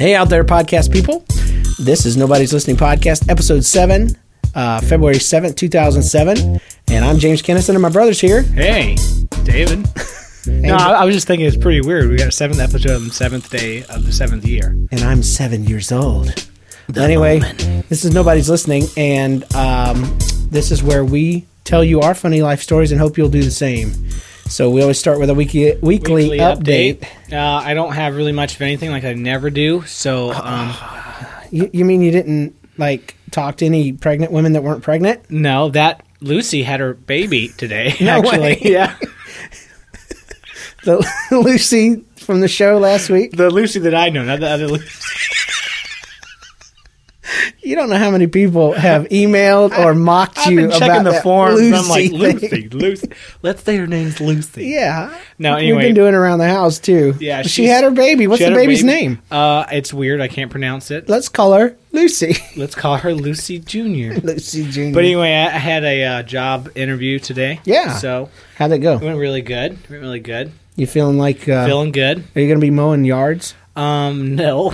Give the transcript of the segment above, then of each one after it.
Hey out there, podcast people. This is Nobody's Listening Podcast, episode 7, February 7th, 2007. And I'm James Kennison, and my brother's here. Hey, David. No, I was just thinking it's pretty weird. We got a 7th episode on the 7th day of the 7th year. And I'm 7 years old. Anyway, this is Nobody's Listening, and this is where we tell you our funny life stories and hope you'll do the same. So we always start with a weekly update. I don't have really much of anything, like I never do. So, You mean you didn't talk to any pregnant women that weren't pregnant? no, that Lucy had her baby today. No actually, way. yeah, The Lucy from the show last week. the Lucy that I know, not the other Lucy. You don't know how many people have emailed or mocked I've you been checking about the that forums. Lucy I'm like, thing. Lucy. Let's say her name's Lucy. Yeah. No, We've anyway. been doing it around the house too. Yeah, she had her baby. What's She the had her baby's baby. name? It's weird. I can't pronounce it. Let's call her Lucy. Let's call her Lucy Jr. Lucy Jr. But anyway, I had a job interview today. Yeah. So How'd it go? it went really good. You feeling like Feeling good. are you going to be mowing yards? No.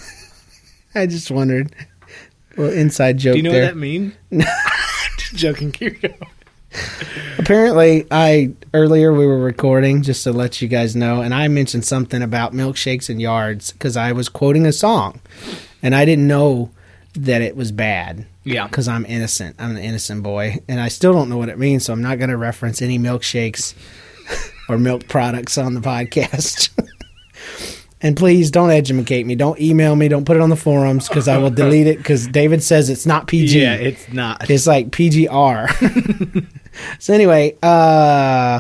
I just wondered. Well, inside joke Do you know there. what that means? Just joking. Keep going. Apparently, earlier we were recording, just to let you guys know, and I mentioned something about milkshakes and yards because I was quoting a song, and I didn't know that it was bad. Yeah. Because I'm innocent. I'm an innocent boy, and I still don't know what it means, so I'm not going to reference any milkshakes or milk products on the podcast. And please don't educate me. Don't email me. Don't put it on the forums because I will delete it because David says it's not PG. Yeah, it's not. It's like PGR. So anyway, wow.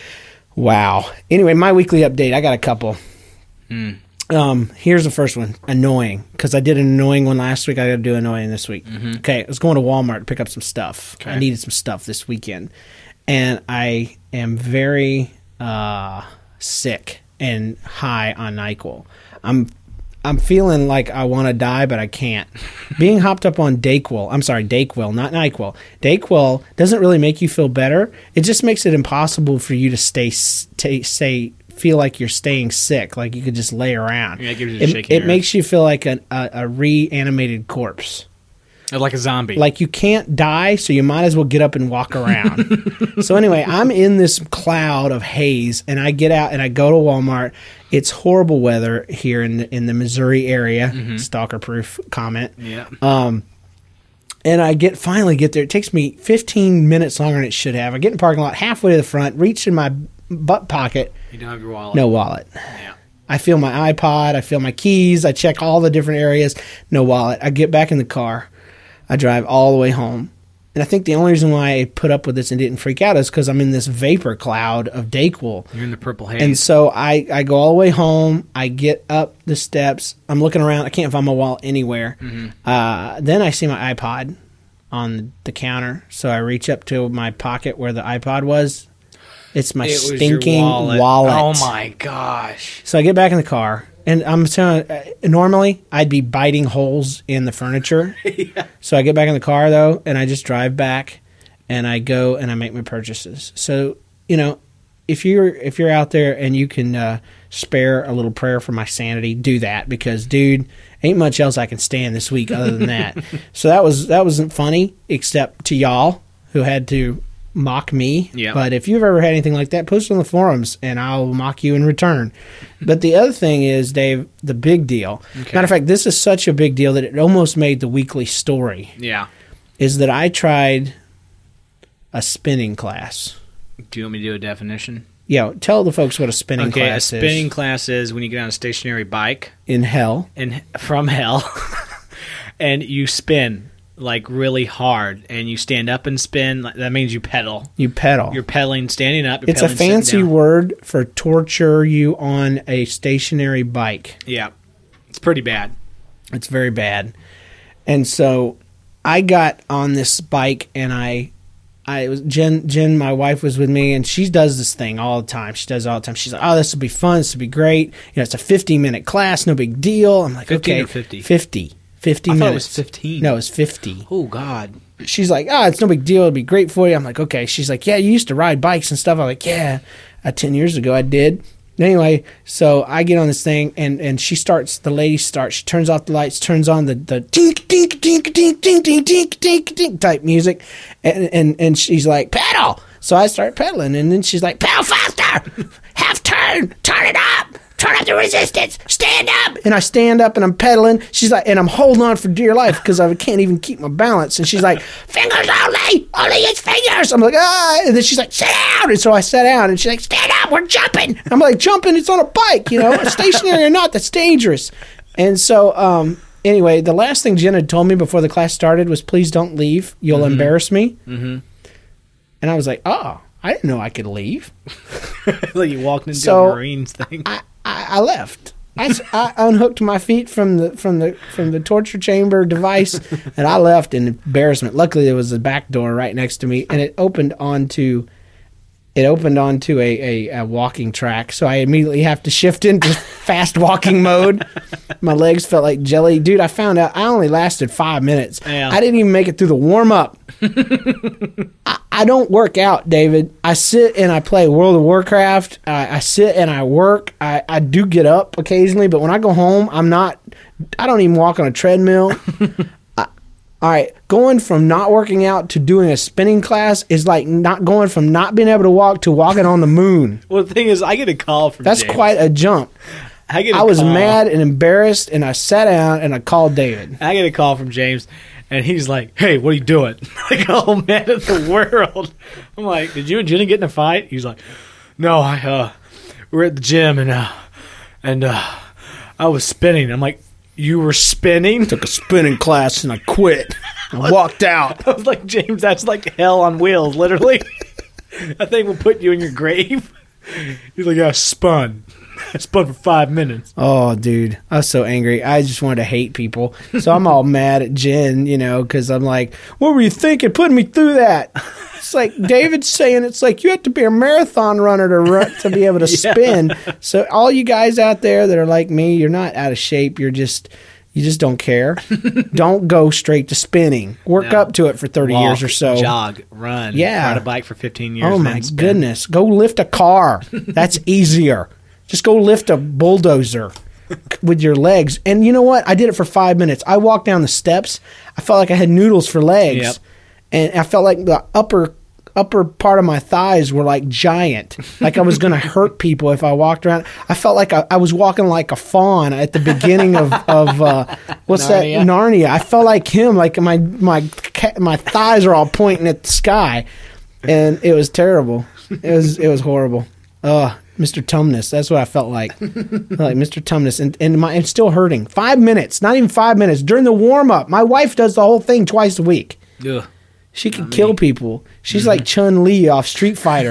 Anyway, my weekly update. I got a couple. Here's the first one. Annoying. Because I did an annoying one last week. I got to do annoying this week. Okay, I was going to Walmart to pick up some stuff. Okay. I needed some stuff this weekend. And I am very sick and high on NyQuil. I'm feeling like I want to die, but I can't. Being hopped up on Dayquil, not NyQuil. Dayquil doesn't really make you feel better. It just makes it impossible for you to feel like you're staying sick, like you could just lay around. Yeah, it gives you the shaky It nerves. makes you feel like a reanimated corpse. Like a zombie. Like you can't die, so you might as well get up and walk around. So anyway, I'm in this cloud of haze, and I get out and I go to Walmart. It's horrible weather here in the Missouri area. Stalker-proof comment. Yeah. And I finally get there. It takes me 15 minutes longer than it should have. I get in the parking lot, halfway to the front, reach in my butt pocket. You don't have your wallet. No wallet. Yeah. I feel my iPod. I feel my keys. I check all the different areas. No wallet. I get back in the car. I drive all the way home. And I think the only reason why I put up with this and didn't freak out is because I'm in this vapor cloud of Dayquil. You're in the purple haze. And so I go all the way home. I get up the steps. I'm looking around. I can't find my wallet anywhere. Then I see my iPod on the counter. So I reach up to my pocket where the iPod was. It's my It was your stinking wallet. Oh my gosh. So I get back in the car. And I'm telling normally I'd be biting holes in the furniture. Yeah. So I get back in the car though, and I just drive back, and I go and I make my purchases. So if you're out there and you can spare a little prayer for my sanity, do that because dude, ain't much else I can stand this week other than that. So that wasn't funny except to y'all who had to mock me. Yeah. But if you've ever had anything like that, post it on the forums and I'll mock you in return. But the other thing is, Dave, the big deal. Okay. Matter of fact, this is such a big deal that it almost made the weekly story. Yeah. Is that I tried a spinning class. Do you want me to do a definition? Yeah, tell the folks what a spinning class a spinning class is when you get on a stationary bike in hell. From hell, and you spin like really hard, and you stand up and spin. That means you pedal. You pedal. You're pedaling, standing up. You're It's a pedaling, sitting fancy down. word for torture you on a stationary bike. Yeah, it's pretty bad. It's very bad. And so I got on this bike, and I was Jen, my wife, was with me, and she does this thing all the time. She does it all the time. She's like, "Oh, this will be fun. This will be great. It's a 50-minute class, no big deal." I'm like, 15 "Okay, or 50? 50 I minutes." thought it was 15. No, it's 50. Oh God. She's like, it's no big deal. It'll be great for you. I'm like, okay. She's like, yeah, you used to ride bikes and stuff. I'm like, yeah, 10 years ago I did. Anyway, so I get on this thing, and she turns off the lights, turns on the dink, dink, dink, dink, dink, dink, dink, dink, dink type music, and she's like, pedal! So I start pedaling, and then she's like, pedal faster! Half turn! Turn it up! Turn up the resistance! Stand up! And I stand up, and I'm pedaling. She's like, and I'm holding on for dear life, because I can't even keep my balance. And she's like, fingers only! Only its fingers! I'm like, ah! And then she's like, sit down! And so I sat down, and she's like, stand up! We're jumping! I'm like, jumping? It's on a bike, stationary or not, that's dangerous. And so, anyway, the last thing Jen had told me before the class started was, please don't leave. You'll embarrass me. Mm-hmm. And I was like, oh, I didn't know I could leave. Like you walked into a Marines thing. I left. I unhooked my feet from the torture chamber device, and I left in embarrassment. Luckily, there was a back door right next to me, and it opened onto a walking track. So I immediately have to shift into fast walking mode. My legs felt like jelly, dude. I found out I only lasted 5 minutes. Yeah. I didn't even make it through the warm up. I don't work out, David. I sit and I play World of Warcraft. I sit and I work. I do get up occasionally, but when I go home, I don't even walk on a treadmill. All right, going from not working out to doing a spinning class is like not going from not being able to walk to walking on the moon. Well, the thing is, I get a call from That's James. quite a jump. I was mad and embarrassed, and I sat down and I called David. I get a call from James, and he's like, hey, what are you doing? Like, oh, man of the world. I'm like, did you and Jenny get in a fight? He's like, no, we're at the gym, and I was spinning. I'm like, you were spinning? Took a spinning class, and I quit. I walked out. I was like, James, that's like hell on wheels, literally. That thing will put you in your grave. He's like, I spun for 5 minutes. Oh, dude. I was so angry. I just wanted to hate people. So I'm all mad at Jen, because I'm like, what were you thinking putting me through that? It's like David's saying it's like you have to be a marathon runner to be able to spin. So all you guys out there that are like me, you're not out of shape. You just don't care. Don't go straight to spinning. Work up to it for 30 years or so. Jog, run, ride a bike for 15 years. Oh, my goodness. Go lift a car. That's easier. Just go lift a bulldozer with your legs. And you know what? I did it for 5 minutes. I walked down the steps. I felt like I had noodles for legs. Yep. And I felt like the upper part of my thighs were like giant. Like I was going to hurt people if I walked around. I felt like I was walking like a fawn at the beginning of what's Narnia. That? Narnia. I felt like him. Like my thighs are all pointing at the sky. And it was terrible. It was horrible. Mr. Tumnus. That's what I felt like. Like Mr. Tumnus. And it's still hurting. 5 minutes. Not even 5 minutes. During the warm-up. My wife does the whole thing twice a week. Ugh. She can kill people. She's like Chun-Li off Street Fighter.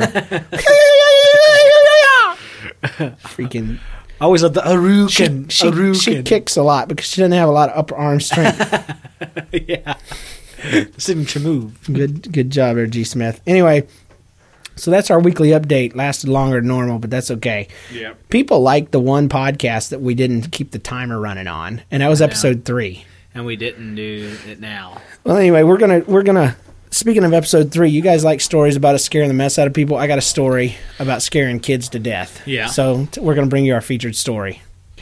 Freaking. I always love the Aruken. She kicks a lot because she doesn't have a lot of upper arm strength. Yeah. Signature move. Good job there, G. Smith. Anyway, so that's our weekly update. Lasted longer than normal, but that's okay. Yeah. People like the one podcast that we didn't keep the timer running on, and that was episode 3. And we didn't do it now. Well, anyway, we're gonna. Speaking of episode 3, you guys like stories about us scaring the mess out of people. I got a story about scaring kids to death. Yeah. So we're gonna bring you our featured story.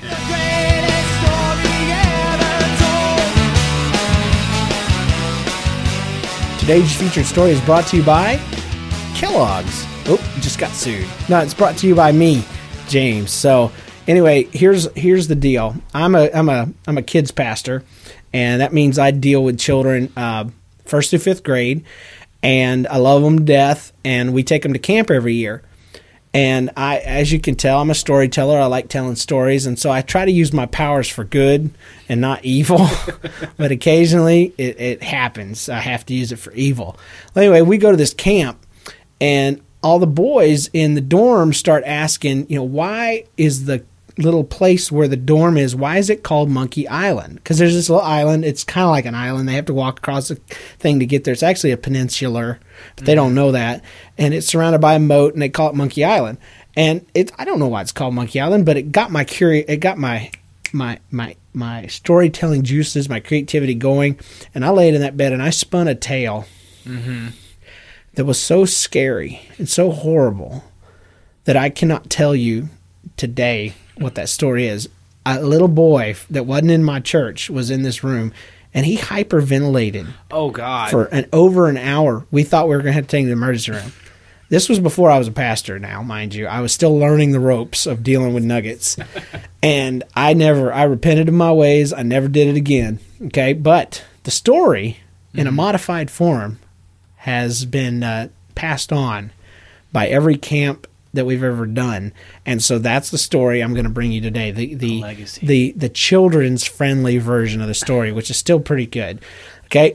Today's featured story is brought to you by Kellogg's. Oh, just got sued. No, it's brought to you by me, James. So anyway, here's the deal. I'm a kids pastor, and that means I deal with children 1st through 5th grade, and I love them to death, and we take them to camp every year. And as you can tell, I'm a storyteller. I like telling stories, and so I try to use my powers for good and not evil. But occasionally it happens. I have to use it for evil. Well, anyway, we go to this camp, and all the boys in the dorm start asking, why is the little place where the dorm is, why is it called Monkey Island? Because there's this little island. It's kind of like an island. They have to walk across the thing to get there. It's actually a peninsular, but they don't know that. And it's surrounded by a moat, and they call it Monkey Island. And I don't know why it's called Monkey Island, but it got my my storytelling juices, my creativity going. And I laid in that bed and I spun a tale that was so scary and so horrible that I cannot tell you today what that story is. A little boy that wasn't in my church was in this room, and he hyperventilated Oh, God. for over an hour. We thought we were going to have to take him to the emergency room. This was before I was a pastor now, mind you. I was still learning the ropes of dealing with nuggets. And I repented of my ways. I never did it again. Okay. But the story in a modified form has been passed on by every camp that we've ever done. And so that's the story I'm going to bring you today. The legacy. The children's friendly version of the story, which is still pretty good. Okay.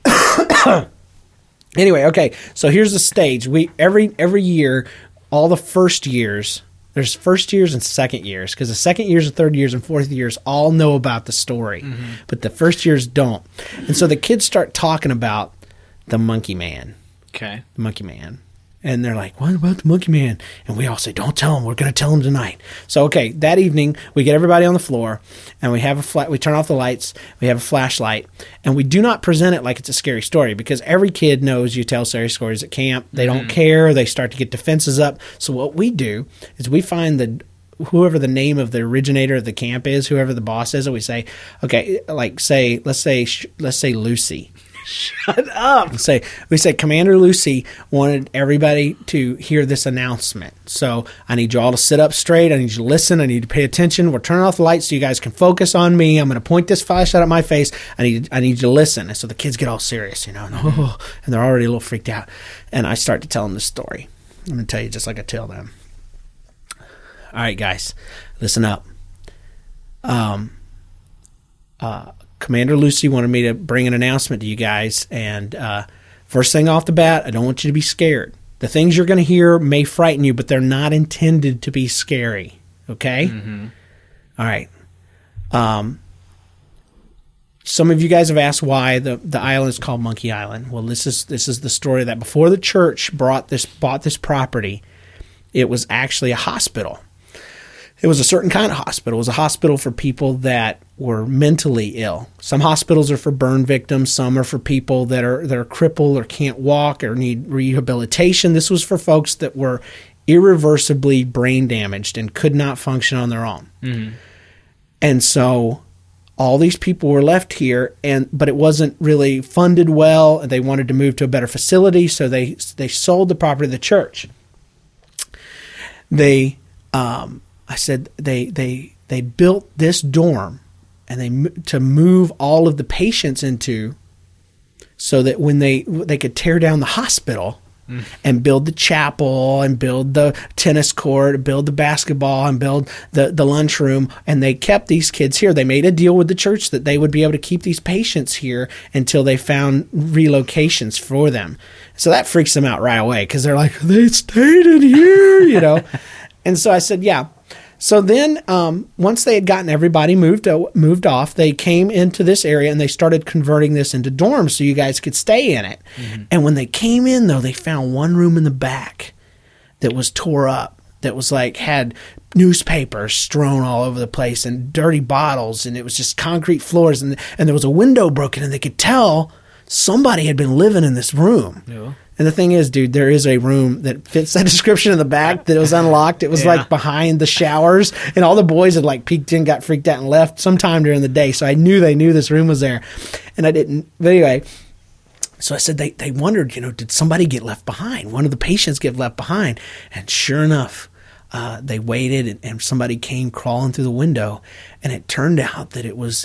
Anyway, okay. So here's the stage. We every year, all the first years, there's first years and second years, because the second years and third years and fourth years all know about the story, but the first years don't. And so the kids start talking about the Monkey Man. Okay. The Monkey Man. And they're like, what about the Monkey Man? And we all say, don't tell him. We're going to tell him tonight. So, okay, that evening, we get everybody on the floor, and we have we turn off the lights, we have a flashlight, and we do not present it like it's a scary story, because every kid knows you tell scary stories at camp. They don't care. They start to get defenses up. So what we do is we find whoever the name of the originator of the camp is, whoever the boss is, and we say, okay, like let's say Lucy. Shut up. We say Commander Lucy wanted everybody to hear this announcement. So I need you all to sit up straight. I need you to listen. I need you to pay attention. We're turning off the lights so you guys can focus on me. I'm going to point this flashlight at my face. I need you to listen. And so the kids get all serious, and they're already a little freaked out. And I start to tell them this story. I'm going to tell you just like I tell them. All right, guys, listen up. Commander Lucy wanted me to bring an announcement to you guys, and first thing off the bat, I don't want you to be scared. The things you're going to hear may frighten you, but they're not intended to be scary, okay? Mm-hmm. All right. Some of you guys have asked why the island is called Monkey Island. Well, this is the story that before the church bought this property, it was actually a hospital. It was a certain kind of hospital. It was a hospital for people that were mentally ill. Some hospitals are for burn victims. Some are for people that are crippled or can't walk or need rehabilitation. This was for folks that were irreversibly brain damaged and could not function on their own. Mm-hmm. And so all these people were left here, but it wasn't really funded well. They wanted to move to a better facility, so they sold the property to the church. They built this dorm, and to move all of the patients into, so that when they could tear down the hospital and build the chapel and build the tennis court, build the basketball and build the lunchroom, and they kept these kids here. They made a deal with the church that they would be able to keep these patients here until they found relocations for them. So that freaks them out right away, because they're like, they stayed in here, And so I said, yeah. So then once they had gotten everybody moved off, they came into this area and they started converting this into dorms so you guys could stay in it. Mm-hmm. And when they came in, though, they found one room in the back that was tore up, that was had newspapers strewn all over the place and dirty bottles, and it was just concrete floors, and there was a window broken, and they could tell somebody had been living in this room. Yeah. And the thing is, dude, there is a room that fits that description in the back that was unlocked. It was behind the showers, and all the boys had peeked in, got freaked out, and left sometime during the day. So I knew they knew this room was there, and I didn't. But anyway, so I said they wondered, did somebody get left behind? One of the patients get left behind, and sure enough, they waited, and somebody came crawling through the window, and it turned out that it was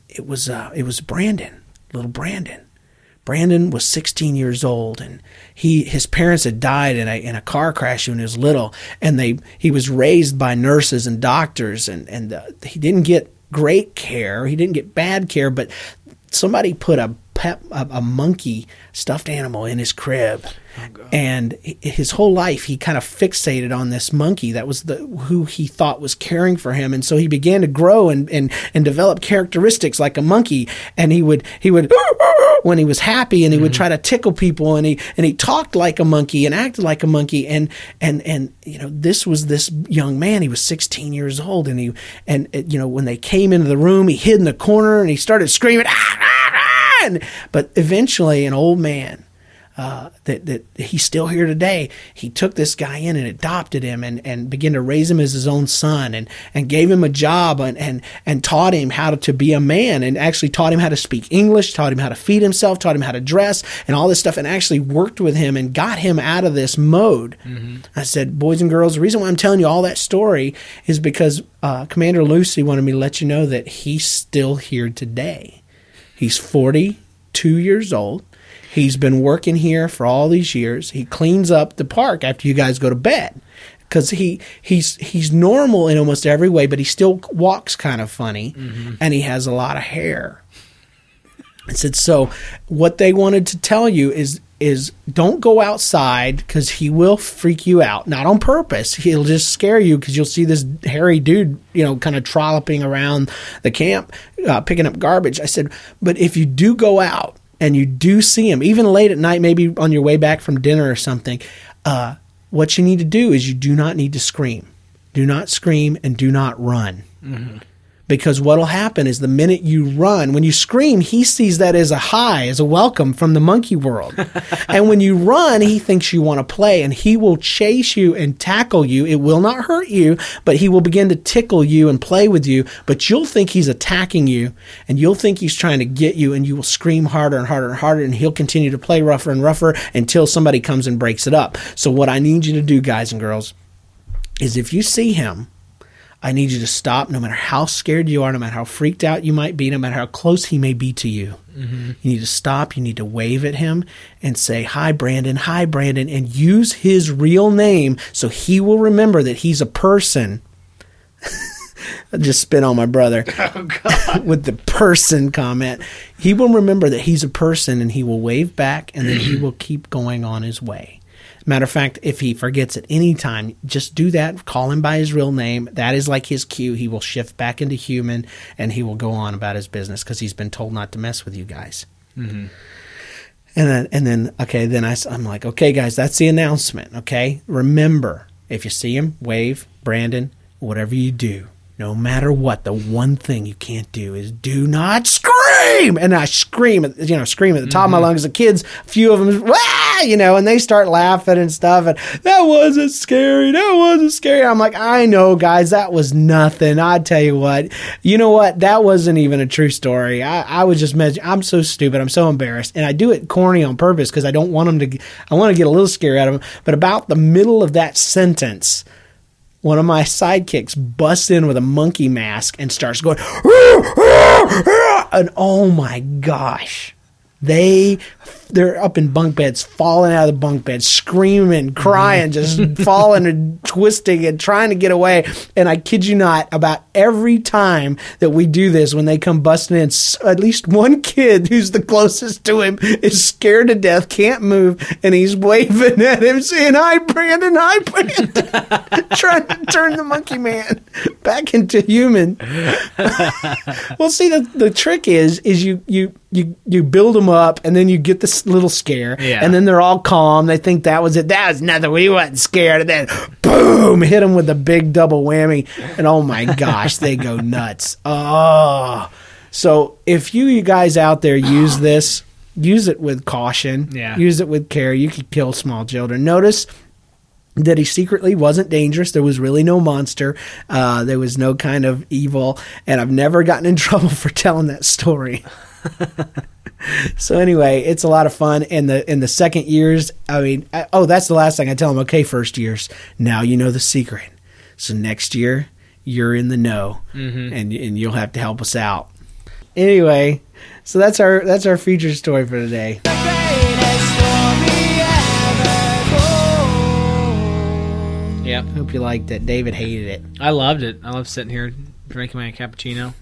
Brandon, little Brandon. Brandon was 16 years old, and his parents had died in a car crash when he was little, and he was raised by nurses and doctors, and he didn't get great care. He didn't get bad care, but somebody put a monkey stuffed animal in his crib. Oh, and his whole life he kind of fixated on this monkey. That was who he thought was caring for him, and so he began to grow and develop characteristics like a monkey. And he would when he was happy, and he would try to tickle people, and he talked like a monkey and acted like a monkey. And this was this young man. He was 16 years old, and when they came into the room, he hid in the corner and he started screaming. But eventually, an old man that he's still here today. He took this guy in and adopted him and began to raise him as his own son and gave him a job and taught him how to be a man, and actually taught him how to speak English, taught him how to feed himself, taught him how to dress and all this stuff, and actually worked with him and got him out of this mode. I said, boys and girls, the reason why I'm telling you all that story is because Commander Lucy wanted me to let you know that he's still here today. He's 42 years old. He's been working here for all these years. He cleans up the park after you guys go to bed, because he's normal in almost every way, but he still walks kind of funny, and he has a lot of hair. I said, so what they wanted to tell you is don't go outside, because he will freak you out. Not on purpose. He'll just scare you, because you'll see this hairy dude, kind of trolloping around the camp, picking up garbage. I said, but if you do go out and you do see him, even late at night, maybe on your way back from dinner or something, what you need to do is you do not need to scream. Do not scream and do not run. Because what will happen is the minute you run, when you scream, he sees that as a hi, as a welcome from the monkey world. And when you run, he thinks you want to play, and he will chase you and tackle you. It will not hurt you, but he will begin to tickle you and play with you. But you'll think he's attacking you, and you'll think he's trying to get you, and you will scream harder and harder and harder, and he'll continue to play rougher and rougher until somebody comes and breaks it up. So what I need you to do, guys and girls, is if you see him, I need you to stop, no matter how scared you are, no matter how freaked out you might be, no matter how close he may be to you. You need to stop. You need to wave at him and say, hi, Brandon, and use his real name so he will remember that he's a person. I just spit on my brother with the person comment. He will remember that he's a person, and he will wave back, and then he will keep going on his way. Matter of fact, if he forgets at any time, just do that. Call him by his real name. That is like his cue. He will shift back into human, and he will go on about his business, because he's been told not to mess with you guys. And then, okay, then I'm like, okay, guys, that's the announcement. Okay, remember, if you see him, wave, Brandon, whatever you do, no matter what, the one thing you can't do is do not scream. And I scream at the top of my lungs. The kids, a few of them, and they start laughing and stuff. And that wasn't scary. I'm like, I know, guys, that was nothing. I tell you what, that wasn't even a true story. I was just I'm so stupid. I'm so embarrassed. And I do it corny on purpose, because I don't want them to, I want to get a little scary out of them. But about the middle of that sentence, one of my sidekicks busts in with a monkey mask and starts going, and oh my gosh, they're up in bunk beds, falling out of the bunk beds, screaming, crying, just falling and twisting and trying to get away. And I kid you not, about every time that we do this, when they come busting in, at least one kid who's the closest to him is scared to death, can't move, and he's waving at him saying, hi, Brandon, trying to turn the monkey man back into human. Well, see, the trick is you build them up, and then you get this little scare, and then they're all calm. They think that was it. That was nothing. We wasn't scared. And then, boom, hit them with the big double whammy. And oh my gosh, they go nuts. Oh, so if you guys out there use this, use it with caution. Use it with care. You could kill small children. Notice that he secretly wasn't dangerous. There was really no monster. There was no kind of evil. And I've never gotten in trouble for telling that story. So anyway, it's a lot of fun. In the second years, that's the last thing I tell them. Okay, first years, now you know the secret. So next year, you're in the know, and you'll have to help us out. Anyway, so that's our featured story for today. Yep. Hope you liked it. David hated it. I loved it. I love sitting here drinking my cappuccino.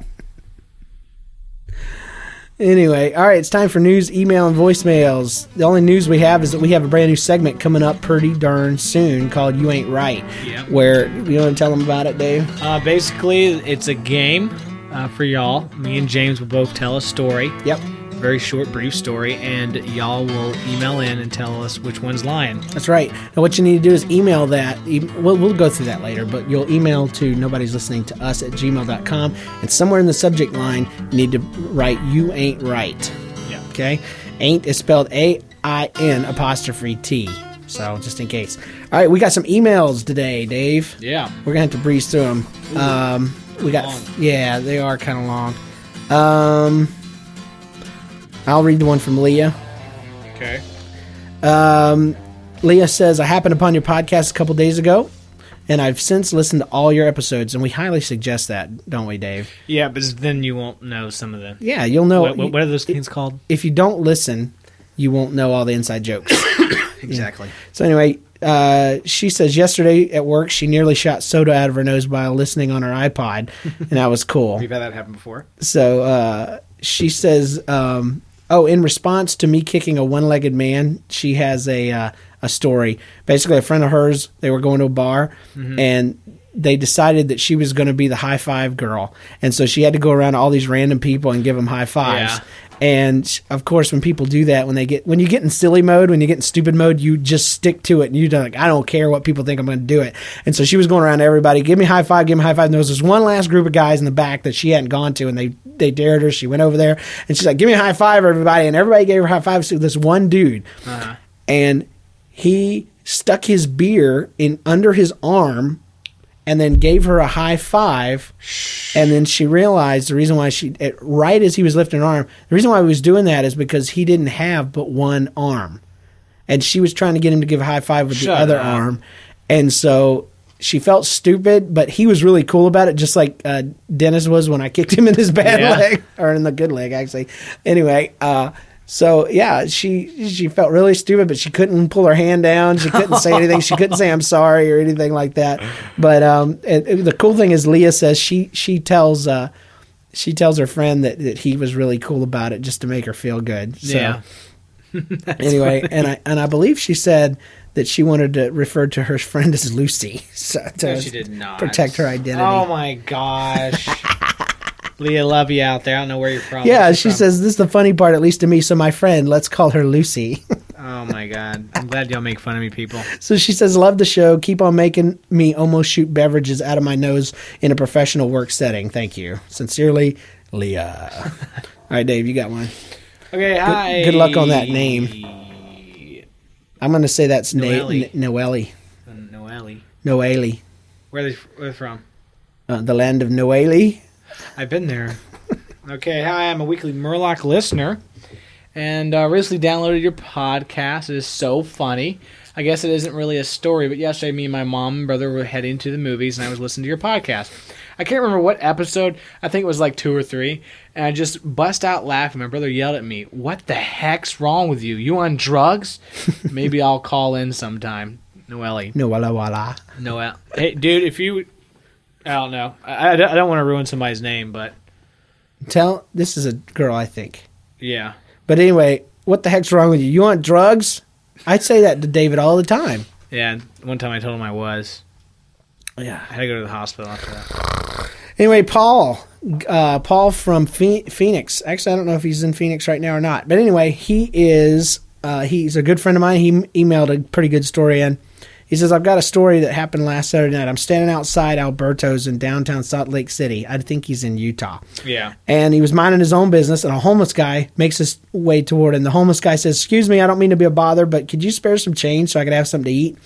Anyway, all right, it's time for news, email, and voicemails. The only news we have is that we have a brand new segment coming up pretty darn soon called You Ain't Right. Yep. Where, you want to tell them about it, Dave? Basically, it's a game for y'all. Me and James will both tell a story. Yep. Very short, brief story, and y'all will email in and tell us which one's lying. That's right. Now, what you need to do is email that. We'll go through that later, but you'll email to nobodieslisteningtous@gmail.com, and somewhere in the subject line, you need to write, You Ain't Right. Yeah. Okay? Ain't is spelled IN''T. So just in case. All right, we got some emails today, Dave. Yeah. We're gonna have to breeze through them. We got long. Yeah, they are kind of long. I'll read the one from Leah. Okay. Leah says, I happened upon your podcast a couple days ago, and I've since listened to all your episodes, and we highly suggest that, don't we, Dave? Yeah, but then you won't know some of the... Yeah, you'll know. What are those things called? If you don't listen, you won't know all the inside jokes. Exactly. Yeah. So anyway, she says yesterday at work she nearly shot soda out of her nose while listening on her iPod, and that was cool. We've had that happen before. So she says, in response to me kicking a one-legged man, she has a story. Basically, a friend of hers, they were going to a bar, and they decided that she was going to be the high five girl. And so she had to go around to all these random people and give them high fives. Yeah. And of course, when people do that, when you get in silly mode, when you get in stupid mode, you just stick to it. And you're like, I don't care what people think, I'm going to do it. And so she was going around to everybody, give me a high five, give me a high five. And there was this one last group of guys in the back that she hadn't gone to, and they dared her. She went over there, and she's like, give me a high five, everybody. And everybody gave her high fives to this one dude. Uh-huh. And he stuck his beer in under his arm and then gave her a high five. And then she realized the reason why right as he was lifting her arm, the reason why he was doing that is because he didn't have but one arm. And she was trying to get him to give a high five with the other arm. And so she felt stupid, but he was really cool about it, just like Dennis was when I kicked him in his bad leg, or in the good leg, actually. Anyway, so, yeah, she felt really stupid, but she couldn't pull her hand down. She couldn't say anything. She couldn't say I'm sorry or anything like that. But the cool thing is Leah says she tells her friend that he was really cool about it just to make her feel good. So, yeah. Anyway, and I believe she said that she wanted to refer to her friend as Lucy. So, No, she did not. Protect her identity. Oh, my gosh. Leah, love you out there. I don't know where you're from. Yeah, she says, this is the funny part, at least to me, so my friend, let's call her Lucy. Oh, my God. I'm glad y'all make fun of me, people. So she says, love the show. Keep on making me almost shoot beverages out of my nose in a professional work setting. Thank you. Sincerely, Leah. All right, Dave, you got one. Okay, hi. Good luck on that name. I'm going to say that's Noelle. Noelle. Noelle. Where are they from? The land of Noelle. I've been there. Okay, hi, I'm a weekly Murloc listener, and recently downloaded your podcast. It is so funny. I guess it isn't really a story, but yesterday me and my mom and brother were heading to the movies, and I was listening to your podcast. I can't remember what episode. I think it was like 2 or 3, and I just bust out laughing. My brother yelled at me, "What the heck's wrong with you? You on drugs?" Maybe I'll call in sometime. Noelle. Noelle. Hey, dude, if you... I don't know. I don't want to ruin somebody's name, but... This is a girl, I think. Yeah. But anyway, what the heck's wrong with you? You want drugs? I'd say that to David all the time. Yeah, one time I told him I was. Yeah. I had to go to the hospital after that. Anyway, Paul from Phoenix. Actually, I don't know if he's in Phoenix right now or not. But anyway, he's a good friend of mine. He emailed a pretty good story in. He says, I've got a story that happened last Saturday night. I'm standing outside Alberto's in downtown Salt Lake City. I think he's in Utah. Yeah. And he was minding his own business, and a homeless guy makes his way toward him. The homeless guy says, excuse me, I don't mean to be a bother, but could you spare some change so I could have something to eat?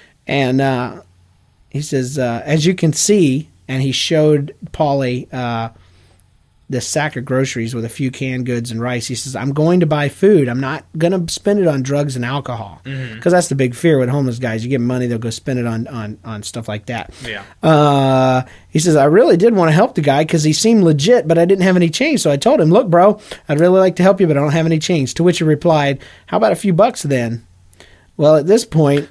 And he says, as you can see, and he showed Paulie this sack of groceries with a few canned goods and rice. He says, I'm going to buy food. I'm not going to spend it on drugs and alcohol. Because that's the big fear with homeless guys. You give them money, they'll go spend it on stuff like that. Yeah. He says, I really did want to help the guy because he seemed legit, but I didn't have any change. So I told him, look, bro, I'd really like to help you, but I don't have any change. To which he replied, how about a few bucks then? Well, at this point,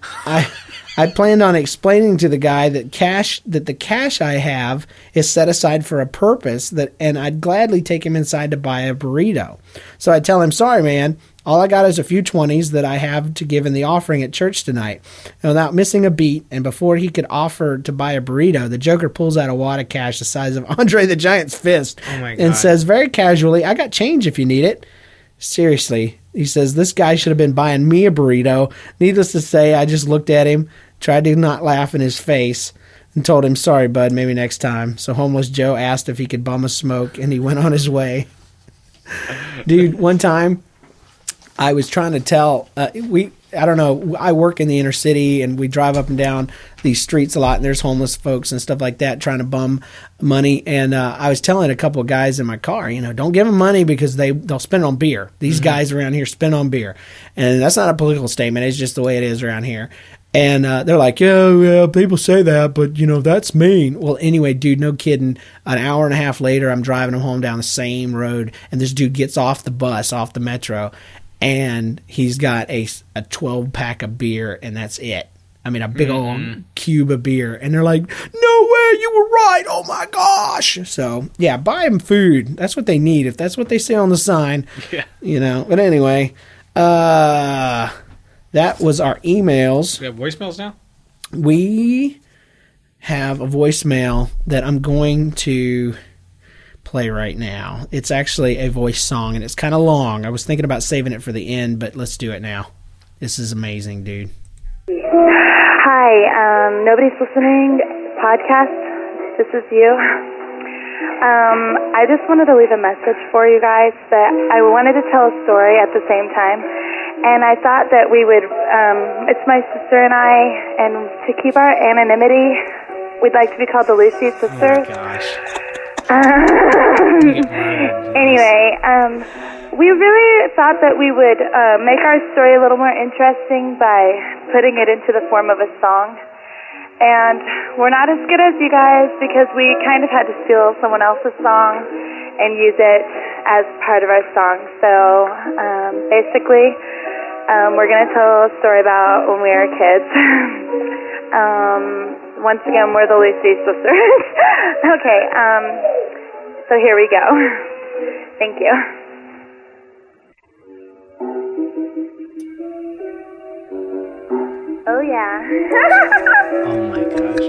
I planned on explaining to the guy that the cash I have is set aside for a purpose, and I'd gladly take him inside to buy a burrito. So I tell him, sorry, man, all I got is a few 20s that I have to give in the offering at church tonight. And without missing a beat, and before he could offer to buy a burrito, the Joker pulls out a wad of cash the size of Andre the Giant's fist and says very casually, I got change if you need it. Seriously, he says, this guy should have been buying me a burrito. Needless to say, I just looked at him, tried to not laugh in his face, and told him, sorry, bud, maybe next time. So Homeless Joe asked if he could bum a smoke, and he went on his way. Dude, one time, I was trying to tell I don't know, I work in the inner city and we drive up and down these streets a lot, and there's homeless folks and stuff like that trying to bum money. And I was telling a couple of guys in my car, don't give them money because they'll spend it on beer. These guys around here spend on beer. And that's not a political statement. It's just the way it is around here. And they're like, yeah, people say that, but, that's mean. Well, anyway, dude, no kidding. An hour and a half later, I'm driving them home down the same road, and this dude gets off the bus, off the metro, and he's got a 12-pack of beer, and that's it. I mean, a big old cube of beer. And they're like, no way, you were right. Oh, my gosh. So, yeah, buy them food. That's what they need, if that's what they say on the sign. Yeah. But anyway, that was our emails. We have voicemails now? We have a voicemail that I'm going to play right now. It's actually a voice song, and it's kind of long. I was thinking about saving it for the end, but let's do it now. This is amazing, dude. Hi, Nobody's Listening podcast. This is you. I just wanted to leave a message for you guys, but I wanted to tell a story at the same time. And I thought that we would, it's my sister and I, and to keep our anonymity, we'd like to be called the Lucy Sisters. Oh, my gosh. Anyway, we really thought that we would make our story a little more interesting by putting it into the form of a song. And we're not as good as you guys because we kind of had to steal someone else's song and use it as part of our song. So basically, we're going to tell a story about when we were kids. Once again, we're the Lucy Sisters. Okay, so here we go. Thank you. Oh, yeah. Oh, my gosh.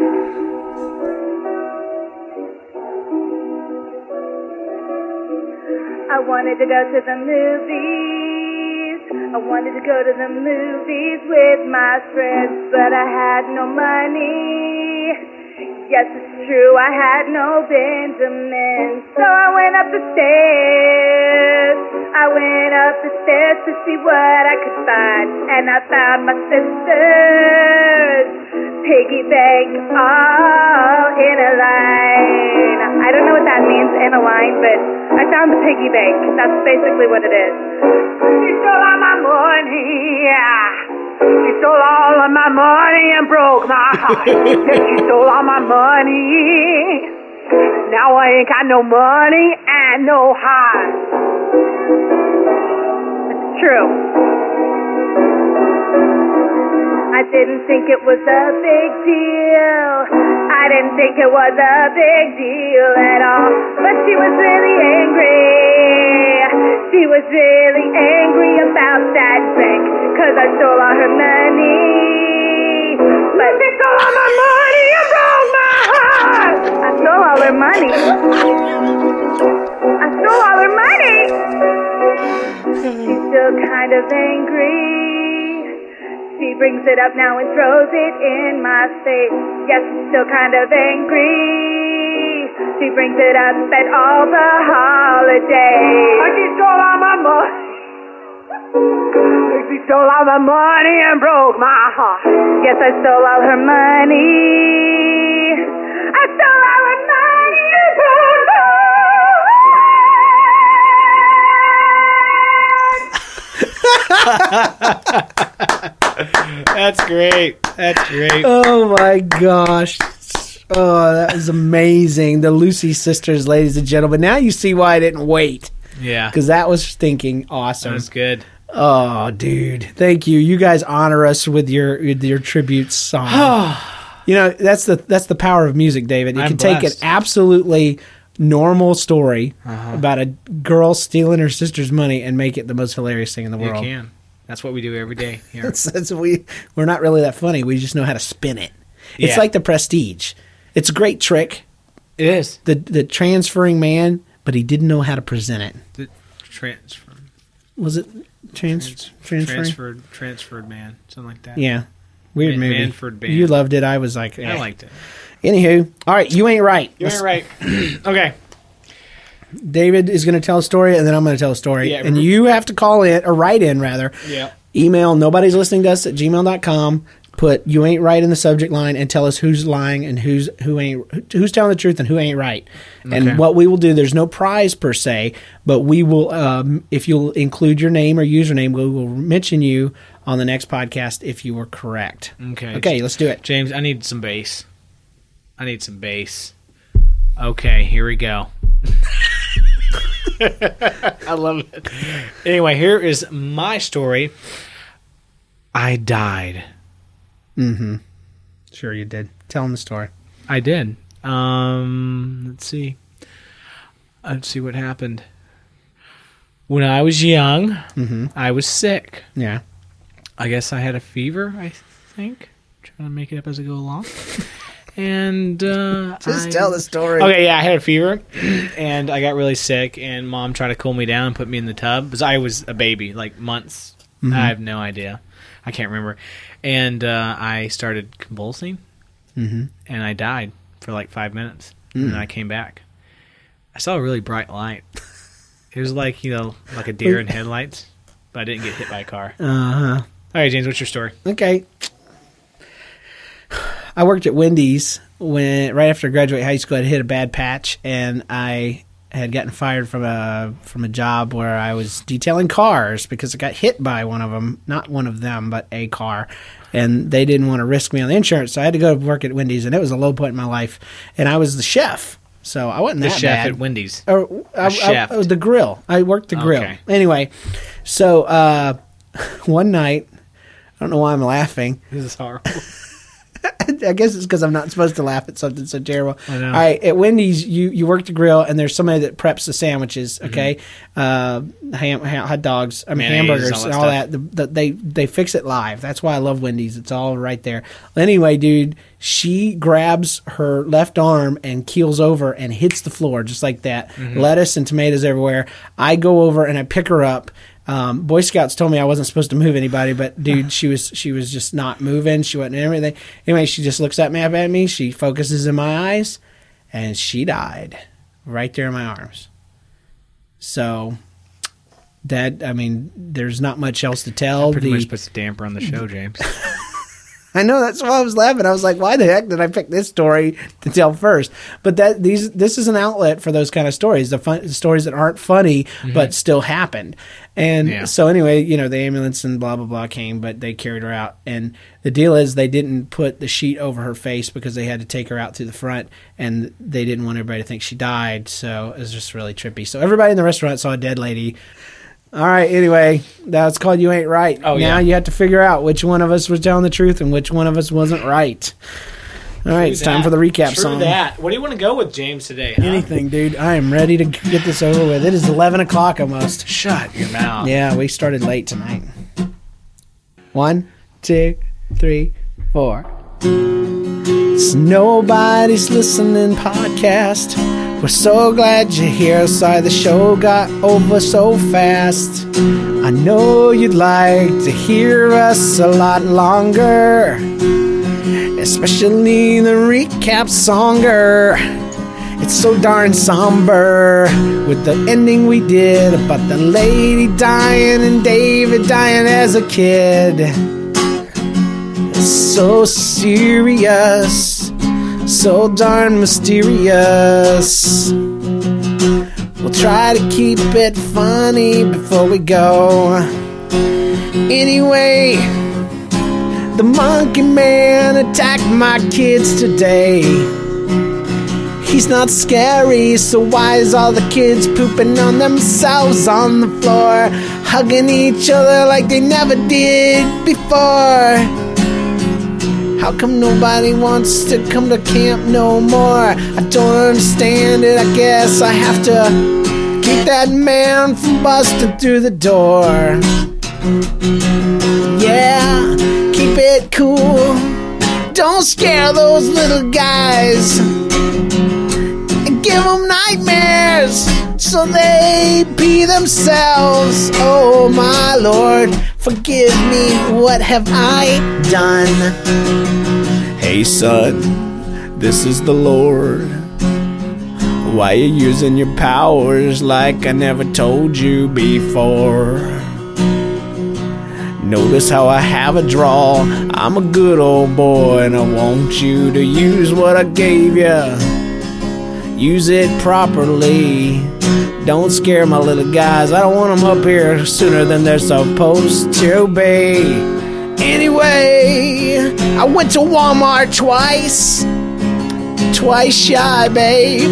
I wanted to go to the movies. I wanted to go to the movies with my friends, but I had no money. Yes, it's true, I had no Benjamin. So I went up the stairs. I went up the stairs to see what I could find, and I found my sisters piggy bank all in a line. I don't know what that means, in a line, but I found the piggy bank. That's basically what it is. She stole all my money. She stole all of my money and broke my heart. She stole all my money. Now I ain't got no money and no heart. It's true. I didn't think it was a big deal. I didn't think it was a big deal at all. But she was really angry. She was really angry about that bank, 'cause I stole all her money. But she stole all my money and broke my heart. I stole all her money. I stole all her money. She's still kind of angry. She brings it up now and throws it in my face. Yes, she's still kind of angry. She brings it up at all the holidays. She stole all my money. She stole all my money and broke my heart. Yes, I stole all her money. I stole all her money and broke my heart. That's great. That's great. Oh, my gosh. Oh, that was amazing. The Lucy Sisters, ladies and gentlemen. Now you see why I didn't wait. Yeah. Because that was stinking awesome. That was good. Oh, dude. Thank you. You guys honor us with your tribute song. That's the power of music, David. You can take an absolutely normal story about a girl stealing her sister's money and make it the most hilarious thing in the world. You can. That's what we do every day here. We're not really that funny. We just know how to spin it. It's like The Prestige. It's a great trick. It is. The transferring man, but he didn't know how to present it. The transfer. Was it transferring? Transferred man. Something like that. Yeah. Weird movie. Manford Band. You loved it. I was like, I liked it. Anywho, all right, you ain't right. You ain't right. Okay. David is going to tell a story, and then I'm going to tell a story. Yeah. And you have to call in, or write in, rather. Yeah. Email nobody's listening to us at gmail.com. Put "you ain't right" in the subject line and tell us who's lying and who's telling the truth and who ain't right. Okay. And what we will do, there's no prize per se, but we will, if you'll include your name or username, we will mention you on the next podcast if you were correct. Okay. Okay, let's do it. James, I need some bass. Okay, here we go. I love it. Anyway, here is my story. I died. Mm-hmm. Sure you did. Tell them the story. I did. Let's see. Let's see what happened. When I was young, I was sick. Yeah. I guess I had a fever, I think. Trying to make it up as I go along. And Just tell the story. Okay, yeah, I had a fever, and I got really sick, and Mom tried to cool me down and put me in the tub, because I was a baby, like months. I have no idea. I can't remember. And I started convulsing, and I died for like 5 minutes, and then I came back. I saw a really bright light. It was like, like a deer in headlights, but I didn't get hit by a car. Uh-huh. All right, James, what's your story? Okay. I worked at Wendy's right after I graduated high school. I hit a bad patch, and I had gotten fired from a job where I was detailing cars because I got hit by one of them, not one of them, but a car, and they didn't want to risk me on the insurance, so I had to go to work at Wendy's, and it was a low point in my life, and I was the chef, so I wasn't The that chef bad. at Wendy's. Chef. The grill. I worked the grill. Okay. Anyway, so one night, I don't know why I'm laughing. This is horrible. I guess it's because I'm not supposed to laugh at something so terrible. I know. All right, at Wendy's, you work the grill, and there's somebody that preps the sandwiches. Okay, hot dogs, Mayonnaise, hamburgers, and all that. They fix it live. That's why I love Wendy's. It's all right there. Anyway, dude, she grabs her left arm and keels over and hits the floor just like that. Lettuce and tomatoes everywhere. I go over and I pick her up. Boy Scouts told me I wasn't supposed to move anybody, but dude, she was just not moving. She wasn't everything. Anyway, she just looks up at me. She focuses in my eyes, and she died right there in my arms. So there's not much else to tell. Pretty much puts a damper on the show, James. I know, that's why I was laughing. I was like, why the heck did I pick this story to tell first? But this is an outlet for those kind of stories, the stories that aren't funny but still happened. And so anyway, the ambulance and blah, blah, blah came, but they carried her out. And the deal is they didn't put the sheet over her face because they had to take her out to the front, and they didn't want everybody to think she died. So it was just really trippy. So everybody in the restaurant saw a dead lady. All right, anyway, that's called You Ain't Right. Oh, now yeah. you have to figure out which one of us was telling the truth and which one of us wasn't right. All right, it's time for the recap song. That. What do you want to go with, James, today? Huh? Anything, dude. I am ready to get this over with. It is 11 o'clock almost. Shut your mouth. Yeah, we started late tonight. 1, 2, 3, 4. It's Nobody's Listening podcast. We're so glad you're here. Sorry the show got over so fast. I know you'd like to hear us a lot longer, especially the recap songer. It's so darn somber with the ending we did about the lady dying and David dying as a kid. It's so serious, so darn mysterious. We'll try to keep it funny before we go. Anyway, the monkey man attacked my kids today. He's not scary, so why is all the kids pooping on themselves on the floor, hugging each other like they never did before? How come nobody wants to come to camp no more? I don't understand it. I guess I have to keep that man from busting through the door. Yeah, keep it cool. Don't scare those little guys and give them nightmares so they be themselves. Oh my Lord, forgive me, what have I done? Hey son, this is the Lord. Why you using your powers like I never told you before? Notice how I have a draw. I'm a good old boy and I want you to use what I gave you. Use it properly. Don't scare my little guys. I don't want them up here sooner than they're supposed to be. Anyway, I went to Walmart twice shy, babe.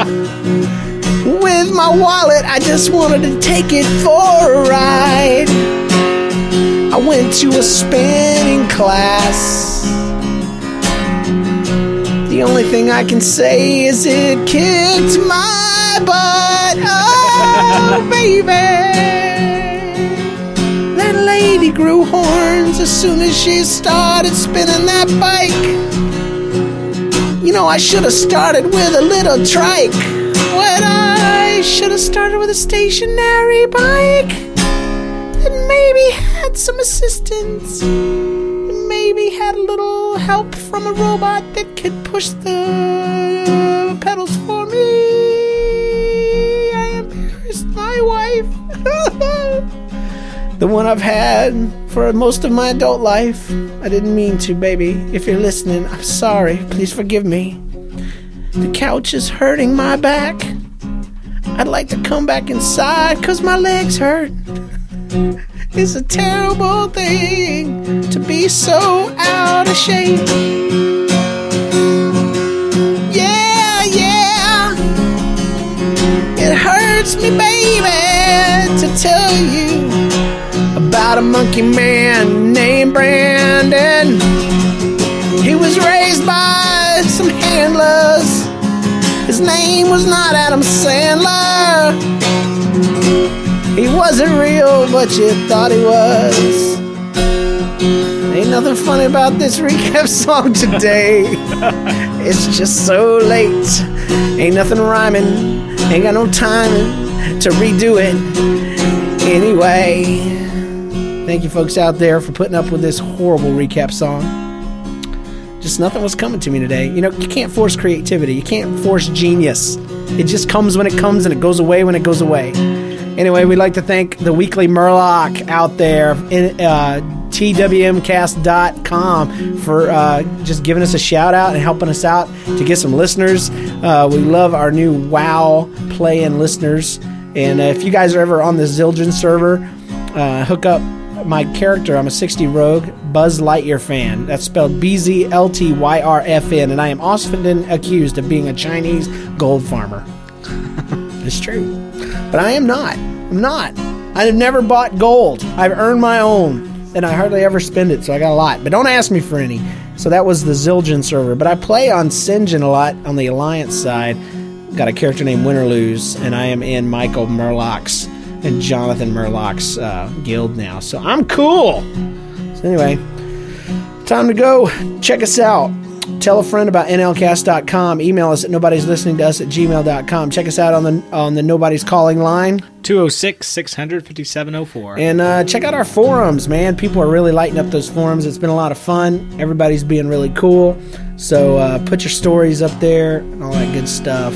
With my wallet, I just wanted to take it for a ride. I went to a spinning class. The only thing I can say is it kicked my butt. Oh, baby. That lady grew horns as soon as she started spinning that bike. You know, I should have started with a little trike. When I should have started with a stationary bike that maybe had some assistance. Maybe had a little help from a robot that could push the pedals for me. I embarrassed my wife. The one I've had for most of my adult life. I didn't mean to, baby. If you're listening, I'm sorry. Please forgive me. The couch is hurting my back. I'd like to come back inside 'cause my legs hurt. It's a terrible thing to be so out of shape. Yeah, yeah. It hurts me, baby, to tell you about a monkey man named Brandon. He was raised by some handlers. His name was not Adam Sandler. He wasn't real, but you thought he was. Ain't nothing funny about this recap song today. It's just so late. Ain't nothing rhyming. Ain't got no time to redo it. Anyway, thank you folks out there for putting up with this horrible recap song. Just nothing was coming to me today. You know, you can't force creativity. You can't force genius. It just comes when it comes and it goes away when it goes away. Anyway, we'd like to thank the Weekly Murloc out there in twmcast.com for just giving us a shout out and helping us out to get some listeners. We love our new WoW playing listeners. And if you guys are ever on the Zildjian server, hook up my character. I'm a 60 rogue, Buzz Lightyear fan. That's spelled BZLTYRFN. And I am often accused of being a Chinese gold farmer. It's true. But I am not. I'm not. I have never bought gold. I've earned my own. And I hardly ever spend it, so I got a lot. But don't ask me for any. So that was the Zildjian server. But I play on Sinjin a lot on the Alliance side. Got a character named Winterlose. And I am in Michael Murloc's and Jonathan Murloc's guild now. So I'm cool. So anyway, time to go. Check us out. Tell a friend about nlcast.com. Email us at nobodieslisteningtous@gmail.com. Check us out on the Nobody's Calling line. 206-600-5704. And check out our forums, man. People are really lighting up those forums. It's been a lot of fun. Everybody's being really cool. So put your stories up there and all that good stuff.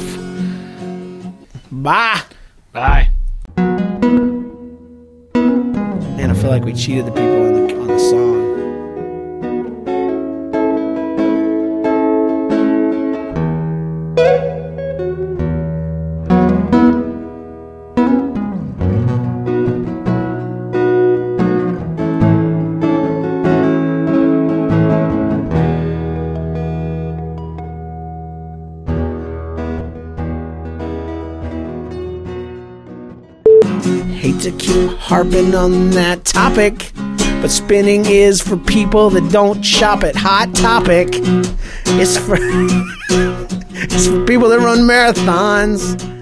Bye. Bye. Man, I feel like we cheated the people on the song. Hate to keep harping on that topic, but spinning is for people that don't shop at Hot Topic. It's for it's for people that run marathons.